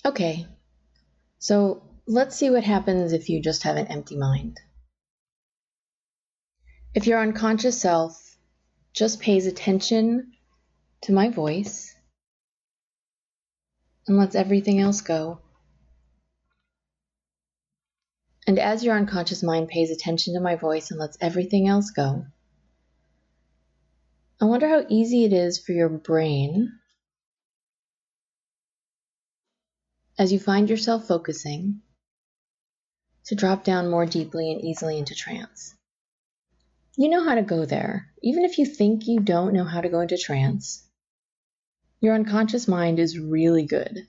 Okay, so let's see what happens if you just have an empty mind. If your unconscious self just pays attention to my voice and lets everything else go, and as your unconscious mind pays attention to my voice and lets everything else go, I wonder how easy it is for your brain, as you find yourself focusing, to drop down more deeply and easily into trance. You know how to go there. Even if you think you don't know how to go into trance, your unconscious mind is really good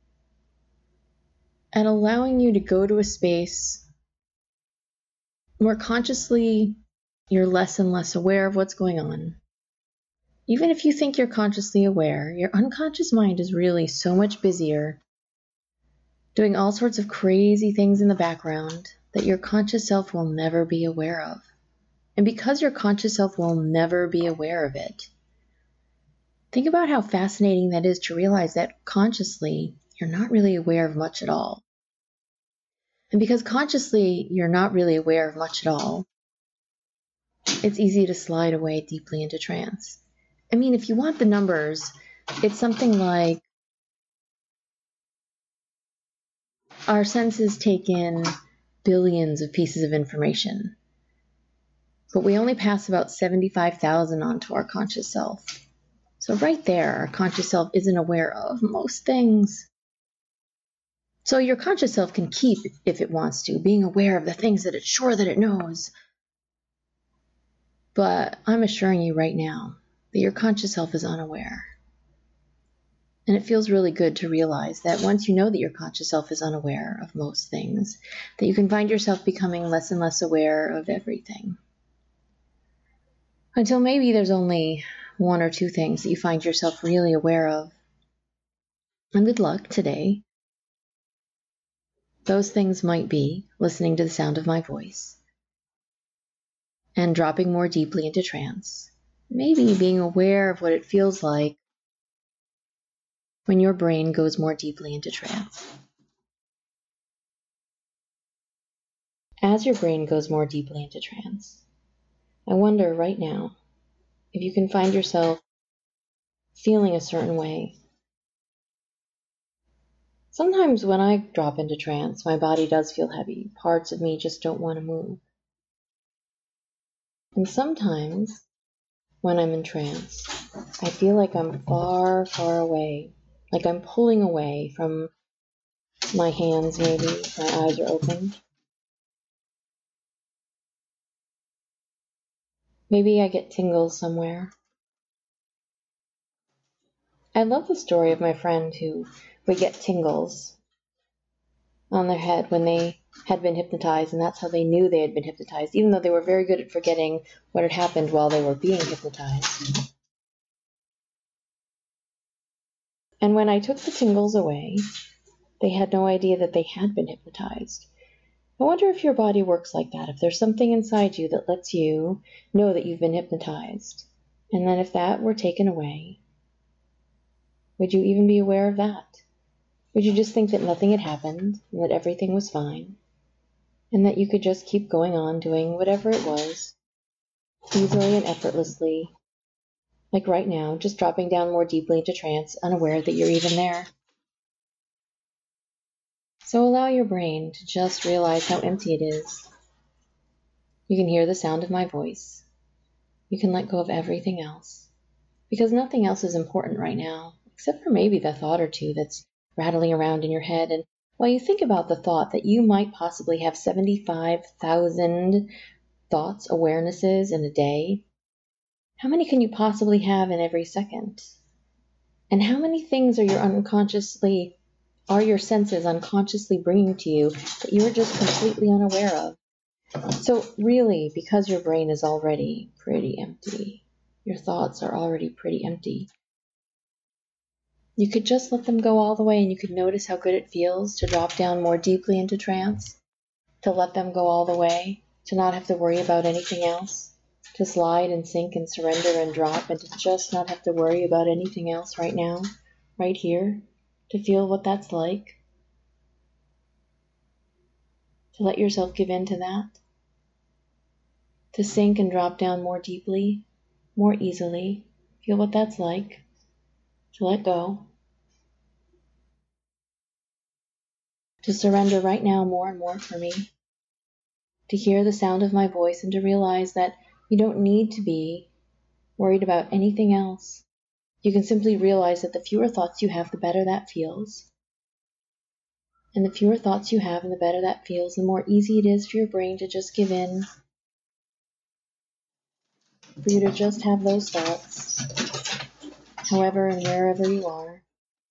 at allowing you to go to a space where consciously you're less and less aware of what's going on. Even if you think you're consciously aware, your unconscious mind is really so much busier doing all sorts of crazy things in the background that your conscious self will never be aware of. And because your conscious self will never be aware of it, think about how fascinating that is to realize that consciously you're not really aware of much at all. And because consciously you're not really aware of much at all, it's easy to slide away deeply into trance. I mean, if you want the numbers, it's something like our senses take in billions of pieces of information, but we only pass about 75,000 on to our conscious self. So right there, our conscious self isn't aware of most things. So your conscious self can keep, if it wants to, being aware of the things that it's sure that it knows. But I'm assuring you right now that your conscious self is unaware. And it feels really good to realize that once you know that your conscious self is unaware of most things, that you can find yourself becoming less and less aware of everything. Until maybe there's only one or two things that you find yourself really aware of. And good luck today. Those things might be listening to the sound of my voice and dropping more deeply into trance. Maybe being aware of what it feels like when your brain goes more deeply into trance. As your brain goes more deeply into trance, I wonder right now if you can find yourself feeling a certain way. Sometimes when I drop into trance, my body does feel heavy. Parts of me just don't want to move. And sometimes when I'm in trance, I feel like I'm far, far away, like I'm pulling away from my hands maybe, my eyes are open. Maybe I get tingles somewhere. I love the story of my friend who would get tingles on their head when they had been hypnotized, and that's how they knew they had been hypnotized, even though they were very good at forgetting what had happened while they were being hypnotized. And when I took the tingles away, they had no idea that they had been hypnotized. I wonder if your body works like that, if there's something inside you that lets you know that you've been hypnotized. And then if that were taken away, would you even be aware of that? Would you just think that nothing had happened and that everything was fine? And that you could just keep going on doing whatever it was, easily and effortlessly, like right now, just dropping down more deeply into trance, unaware that you're even there. So allow your brain to just realize how empty it is. You can hear the sound of my voice. You can let go of everything else, because nothing else is important right now, except for maybe the thought or two that's rattling around in your head. And while you think about the thought that you might possibly have 75,000 thoughts, awarenesses in a day, how many can you possibly have in every second? And how many things are your senses unconsciously bringing to you that you're just completely unaware of? So really, because your brain is already pretty empty, your thoughts are already pretty empty, you could just let them go all the way, and you could notice how good it feels to drop down more deeply into trance, to let them go all the way, to not have to worry about anything else, to slide and sink and surrender and drop, and to just not have to worry about anything else right now, right here, to feel what that's like. to let yourself give in to that, to sink and drop down more deeply, more easily. Feel what that's like, to let go, to surrender right now more and more for me, to hear the sound of my voice and to realize that you don't need to be worried about anything else. You can simply realize that the fewer thoughts you have, the better that feels. And the fewer thoughts you have and the better that feels, the more easy it is for your brain to just give in, for you to just have those thoughts, however and wherever you are,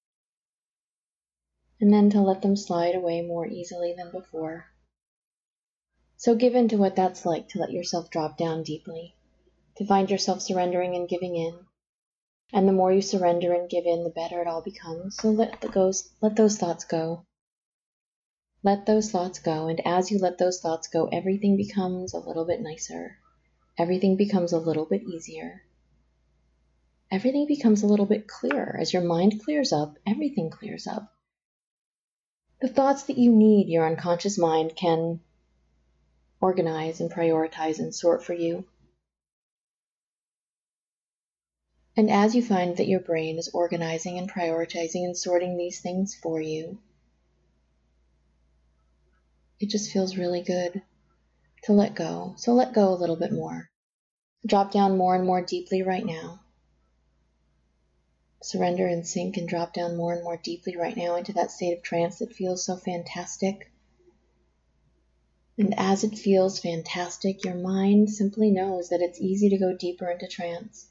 and then to let them slide away more easily than before. So give in to what that's like, to let yourself drop down deeply, to find yourself surrendering and giving in. And the more you surrender and give in, the better it all becomes. So let those thoughts go. Let those thoughts go, and as you let those thoughts go, everything becomes a little bit nicer. Everything becomes a little bit easier. Everything becomes a little bit clearer. As your mind clears up, everything clears up. The thoughts that you need, your unconscious mind can organize and prioritize and sort for you. And as you find that your brain is organizing and prioritizing and sorting these things for you, it just feels really good to let go. So let go a little bit more. Drop down more and more deeply right now. Surrender and sink and drop down more and more deeply right now into that state of trance that feels so fantastic. And as it feels fantastic, your mind simply knows that it's easy to go deeper into trance.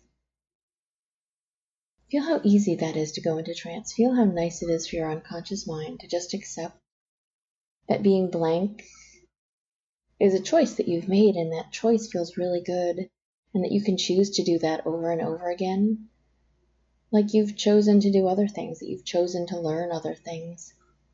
Feel how easy that is to go into trance. Feel how nice it is for your unconscious mind to just accept that being blank is a choice that you've made, and that choice feels really good, and that you can choose to do that over and over again, like you've chosen to do other things, that you've chosen to learn other things.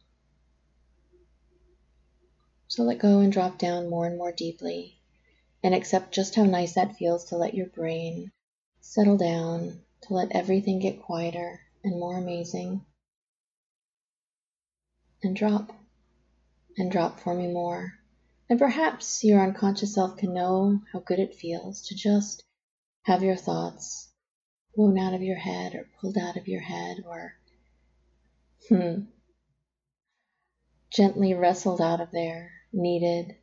So let go and drop down more and more deeply, and accept just how nice that feels to let your brain settle down, to let everything get quieter and more amazing. And drop for me more. And perhaps your unconscious self can know how good it feels to just have your thoughts blown out of your head or pulled out of your head or gently wrestled out of there, kneaded,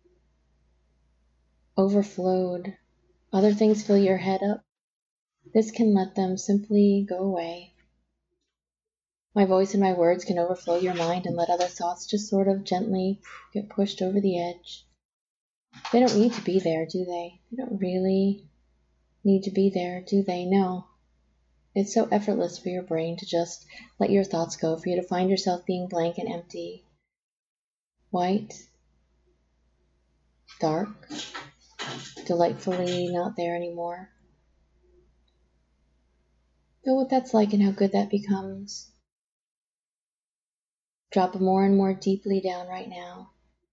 overflowed. Other things fill your head up. This can let them simply go away. My voice and my words can overflow your mind and let other thoughts just sort of gently get pushed over the edge. They don't need to be there, do they? They don't really need to be there, do they? No. It's so effortless for your brain to just let your thoughts go, for you to find yourself being blank and empty, white, dark, delightfully not there anymore. Feel what that's like and how good that becomes. Drop more and more deeply down right now.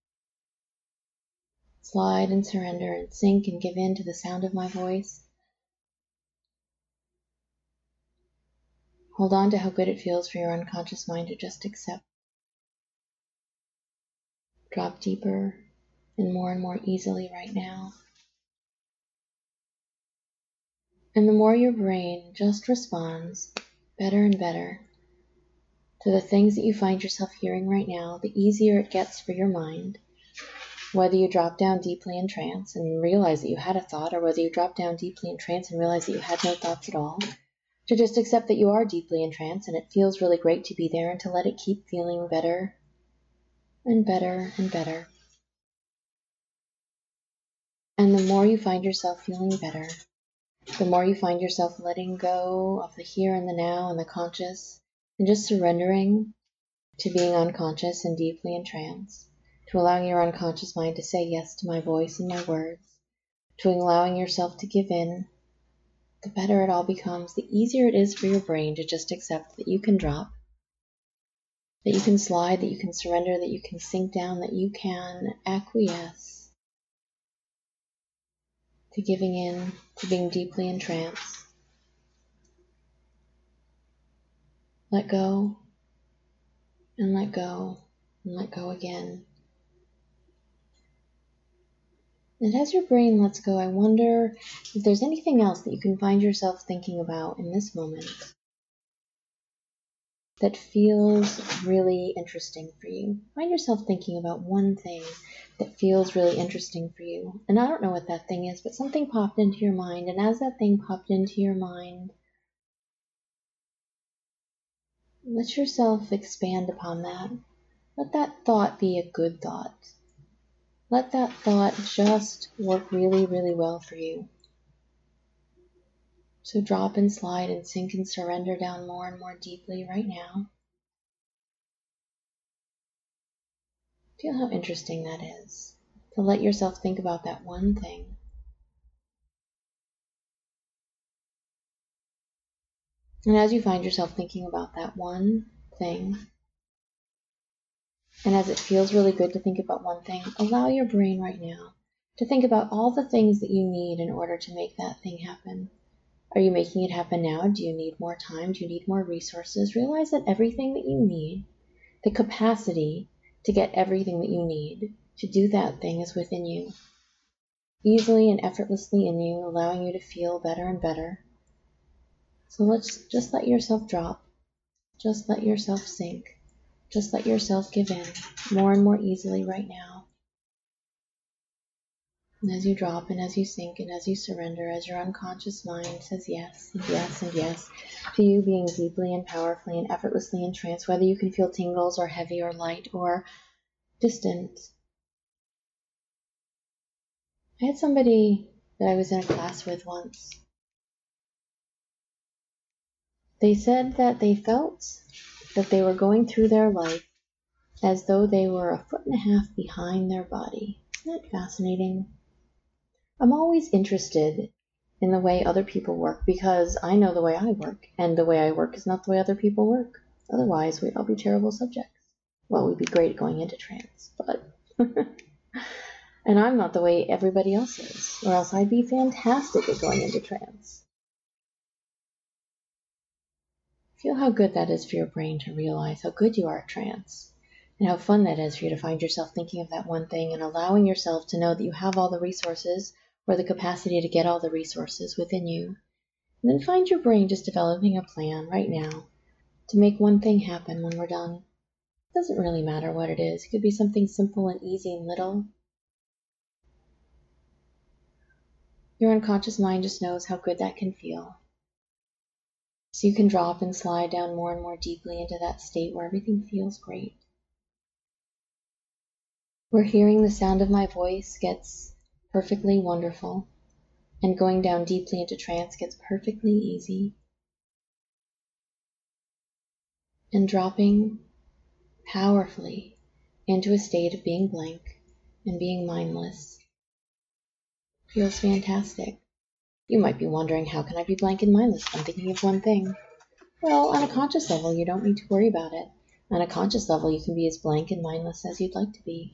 Slide and surrender and sink and give in to the sound of my voice. Hold on to how good it feels for your unconscious mind to just accept. Drop deeper and more easily right now. And the more your brain just responds better and better to the things that you find yourself hearing right now, the easier it gets for your mind. Whether you drop down deeply in trance and realize that you had a thought, or whether you drop down deeply in trance and realize that you had no thoughts at all, to just accept that you are deeply in trance and it feels really great to be there, and to let it keep feeling better and better and better. And the more you find yourself feeling better, the more you find yourself letting go of the here and the now and the conscious, and just surrendering to being unconscious and deeply in trance, to allowing your unconscious mind to say yes to my voice and my words, to allowing yourself to give in, the better it all becomes, the easier it is for your brain to just accept that you can drop, that you can slide, that you can surrender, that you can sink down, that you can acquiesce to giving in, to being deeply in trance. Let go, and let go, and let go again. And as your brain lets go, I wonder if there's anything else that you can find yourself thinking about in this moment that feels really interesting for you. Find yourself thinking about one thing that feels really interesting for you. And I don't know what that thing is, but something popped into your mind. And as that thing popped into your mind, let yourself expand upon that. Let that thought be a good thought. Let that thought just work really, really well for you. So drop and slide and sink and surrender down more and more deeply right now. Feel how interesting that is, to let yourself think about that one thing. And as you find yourself thinking about that one thing, and as it feels really good to think about one thing, allow your brain right now to think about all the things that you need in order to make that thing happen. Are you making it happen now? Do you need more time? Do you need more resources? Realize that everything that you need, the capacity to get everything that you need to do that thing is within you, easily and effortlessly in you, allowing you to feel better and better. So let's just let yourself drop. Just let yourself sink. Just let yourself give in more and more easily right now. And as you drop and as you sink and as you surrender, as your unconscious mind says yes and yes and yes to you being deeply and powerfully and effortlessly entranced, whether you can feel tingles or heavy or light or distant. I had somebody that I was in a class with once. They said that they felt that they were going through their life as though they were 1.5 feet behind their body. Isn't that fascinating? I'm always interested in the way other people work because I know the way I work, and the way I work is not the way other people work. Otherwise, we'd all be terrible subjects. Well, we'd be great at going into trance, but... and I'm not the way everybody else is, or else I'd be fantastic at going into trance. Feel how good that is for your brain to realize how good you are at trance, and how fun that is for you to find yourself thinking of that one thing and allowing yourself to know that you have all the resources or the capacity to get all the resources within you. And then find your brain just developing a plan right now to make one thing happen when we're done. It doesn't really matter what it is. It could be something simple and easy and little. Your unconscious mind just knows how good that can feel. So you can drop and slide down more and more deeply into that state where everything feels great. Where hearing the sound of my voice gets perfectly wonderful, and going down deeply into trance gets perfectly easy. And dropping powerfully into a state of being blank and being mindless feels fantastic. You might be wondering, how can I be blank and mindless if I'm thinking of one thing? Well, on a conscious level, you don't need to worry about it. On a conscious level, you can be as blank and mindless as you'd like to be.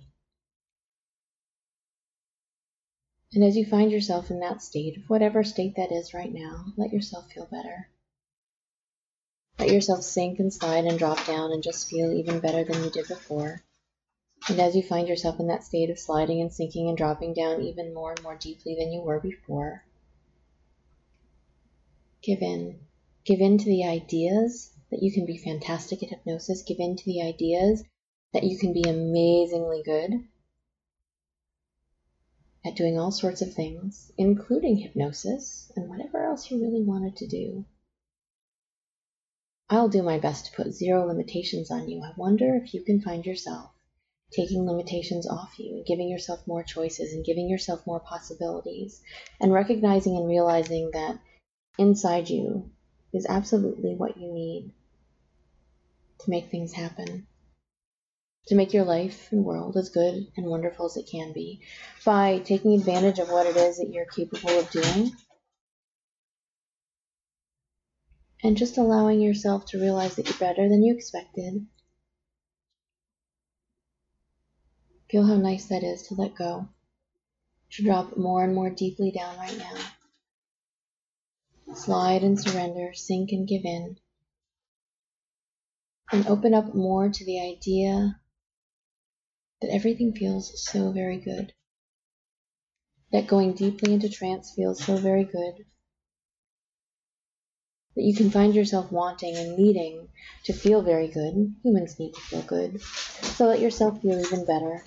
And as you find yourself in that state, whatever state that is right now, let yourself feel better. Let yourself sink and slide and drop down and just feel even better than you did before. And as you find yourself in that state of sliding and sinking and dropping down even more and more deeply than you were before, give in. Give in to the ideas that you can be fantastic at hypnosis. Give in to the ideas that you can be amazingly good at doing all sorts of things, including hypnosis and whatever else you really wanted to do. I'll do my best to put zero limitations on you. I wonder if you can find yourself taking limitations off you and giving yourself more choices and giving yourself more possibilities and recognizing and realizing that inside you is absolutely what you need to make things happen, to make your life and world as good and wonderful as it can be by taking advantage of what it is that you're capable of doing and just allowing yourself to realize that you're better than you expected. Feel how nice that is to let go, to drop more and more deeply down right now. Slide and surrender, sink and give in, and open up more to the idea that everything feels so very good. that going deeply into trance feels so very good, that you can find yourself wanting and needing to feel very good. Humans need to feel good. So let yourself feel even better.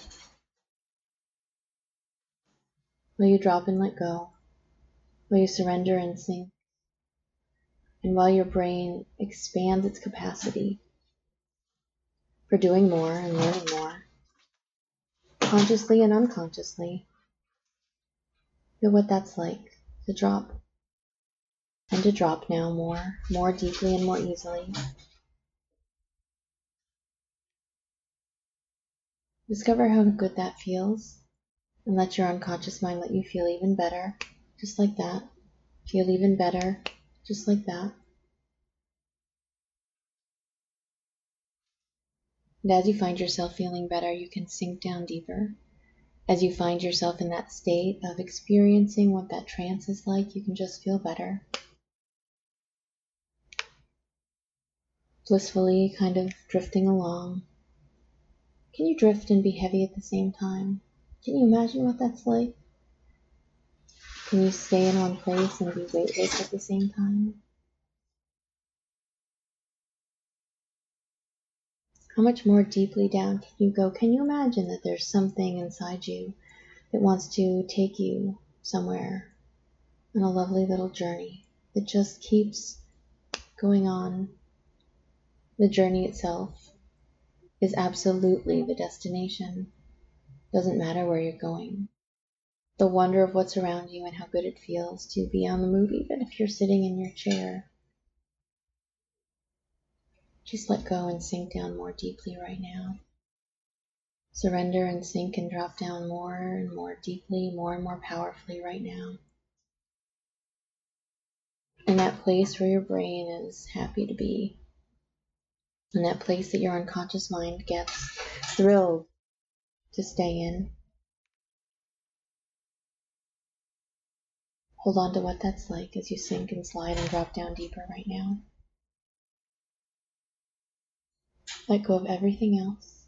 While you drop and let go, while you surrender and sink, and while your brain expands its capacity for doing more and learning more, consciously and unconsciously, feel what that's like to drop. And to drop now more deeply and more easily. Discover how good that feels, and let your unconscious mind let you feel even better, just like that. Feel even better, just like that. And as you find yourself feeling better, you can sink down deeper. As you find yourself in that state of experiencing what that trance is like, you can just feel better. Blissfully kind of drifting along. Can you drift and be heavy at the same time? Can you imagine what that's like? Can you stay in one place and be weightless at the same time? How much more deeply down can you go? Can you imagine that there's something inside you that wants to take you somewhere on a lovely little journey that just keeps going on? The journey itself is absolutely the destination. Doesn't matter where you're going. The wonder of what's around you and how good it feels to be on the move, even if you're sitting in your chair. Just let go and sink down more deeply right now. Surrender and sink and drop down more and more deeply, more and more powerfully right now. In that place where your brain is happy to be. In that place that your unconscious mind gets thrilled to stay in. Hold on to what that's like as you sink and slide and drop down deeper right now. Let go of everything else.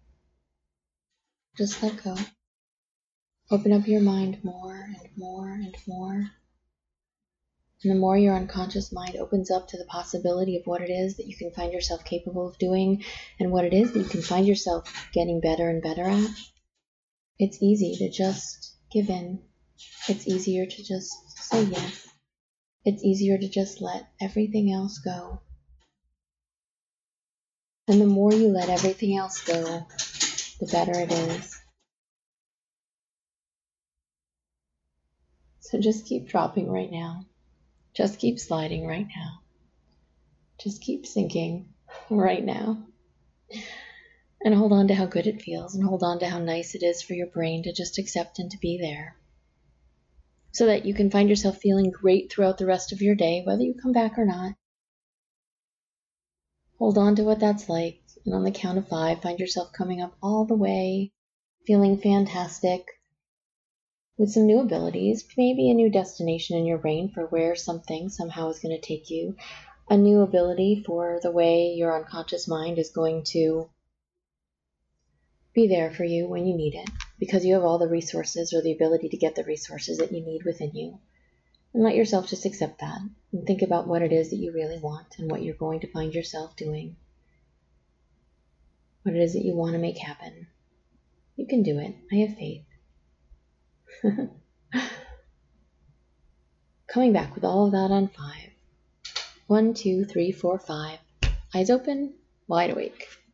Just let go. Open up your mind more and more and more. And the more your unconscious mind opens up to the possibility of what it is that you can find yourself capable of doing and what it is that you can find yourself getting better and better at, it's easy to just give in. It's easier to just say yes. It's easier to just let everything else go. And the more you let everything else go, the better it is. So just keep dropping right now. Just keep sliding right now. Just keep sinking right now. And hold on to how good it feels, and hold on to how nice it is for your brain to just accept and to be there. So that you can find yourself feeling great throughout the rest of your day, whether you come back or not. Hold on to what that's like, and on the count of 5, find yourself coming up all the way, feeling fantastic, with some new abilities, maybe a new destination in your brain for where something somehow is going to take you, a new ability for the way your unconscious mind is going to be there for you when you need it, because you have all the resources or the ability to get the resources that you need within you. And let yourself just accept that and think about what it is that you really want and what you're going to find yourself doing. What it is that you want to make happen. You can do it. I have faith. Coming back with all of that on 5. 1, 2, 3, 4, 5. Eyes open, wide awake.